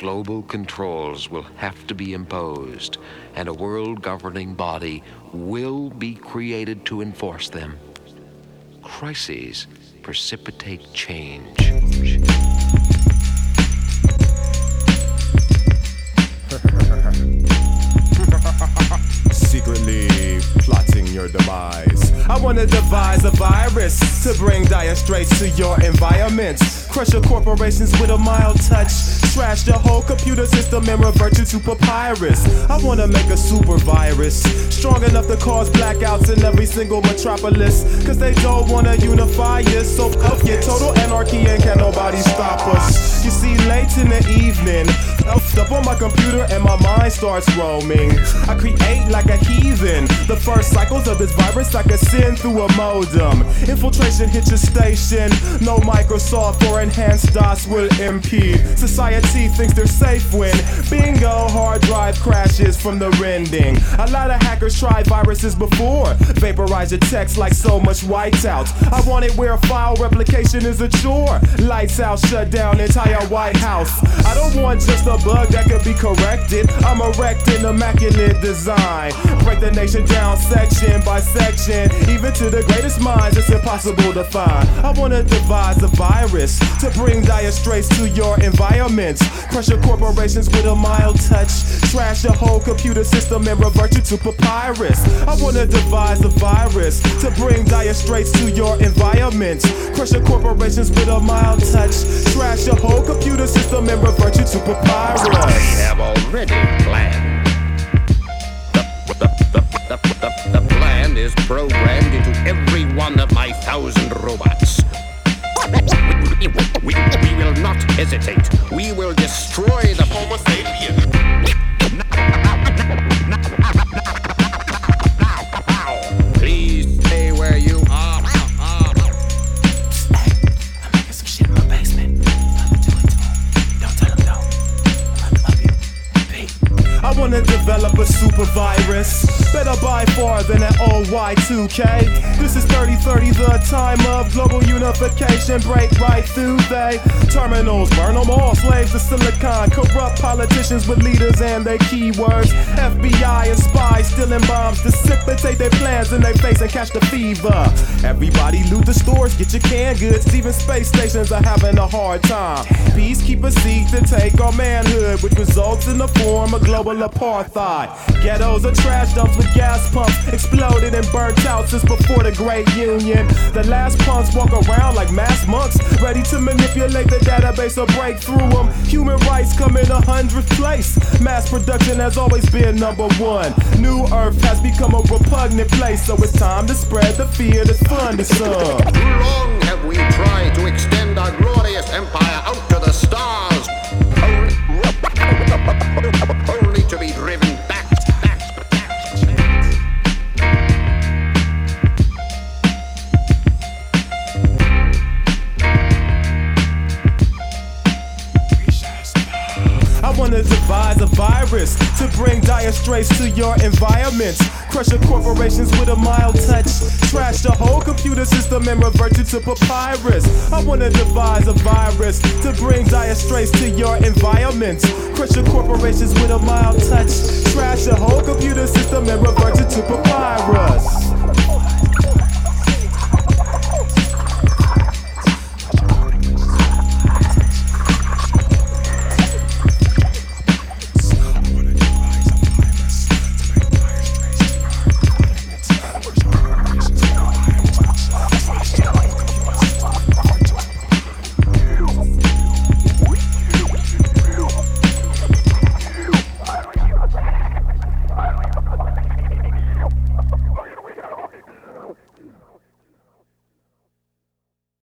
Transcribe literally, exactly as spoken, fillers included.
global controls will have to be imposed, and a world governing body will be created to enforce them. Crises precipitate change. Secretly plotting your demise. I wanna devise a virus to bring dire straits to your environment. Crush your corporations with a mild touch. Trash your whole computer system and revert you to papyrus. I wanna make a super virus strong enough to cause blackouts in every single metropolis. Cause they don't wanna unify us. So up get total anarchy and can't nobody stop us. You see, late in the evening, up on my computer and my mind starts roaming. I create like a heathen. The first cycles of this virus I can send through a modem. Infiltration hit your station. No Microsoft or enhanced DOS will impede. Society thinks they're safe when bingo, hard drive crashes from the rending. A lot of hackers tried viruses before. Vaporize your text like so much whiteout. I want it where file replication is a chore. Lights out, shut down entire White House. I don't want just a bug that could be corrected. I'm erecting immaculate design. Break the nation down section by section. Even to the greatest minds, it's impossible to find. I wanna devise a virus to bring dire straits to your environment. Crush your corporations with a mild touch. Trash your whole computer system and revert you to papyrus. I wanna devise a virus to bring dire straits to your environment. Crush your corporations with a mild touch. Trash your whole computer system and revert you to papyrus. I have already planned. The, the, the, the, the, the plan is programmed into every one of my thousand robots. We, we, we will not hesitate. We will destroy the Homo sapien. Now, please stay where you are. I'm making some shit in my basement. I'ma do it to him. Don't tell him no. I love you. Pete. I wanna develop a super virus. Better by far than an old Y two K. This is thirty thirty, the time of global unification. Break right through they terminals, burn them all. Slaves to silicon, corrupt politicians with leaders and their keywords. F B I and spies stealing bombs, dissipate their plans in their face and catch the fever. Everybody loot the stores, get your canned goods. Even space stations are having a hard time. Peacekeepers seek to take our manhood, which results in the form of global apartheid. Ghettos are trash dumps with gas pumps, exploded and burnt out since before the Great Union. The last punks walk around like mass monks, ready to manipulate the database or break through them. Human rights come in a hundredth place. Mass production has always been number one. New Earth has become a repugnant place, so it's time to spread the fear that's fun to some. Too long have we tried to extend our glorious empire out to the stars, only, only to be driven back, back, back. I wanna devise a virus to bring dire straits to your environment. Crush your corporations with a mild touch. Trash the whole computer system and revert you to papyrus. I wanna devise a virus to bring dire straits to your environment. Crush your corporations with a mild touch. Trash the whole computer system and revert you to papyrus.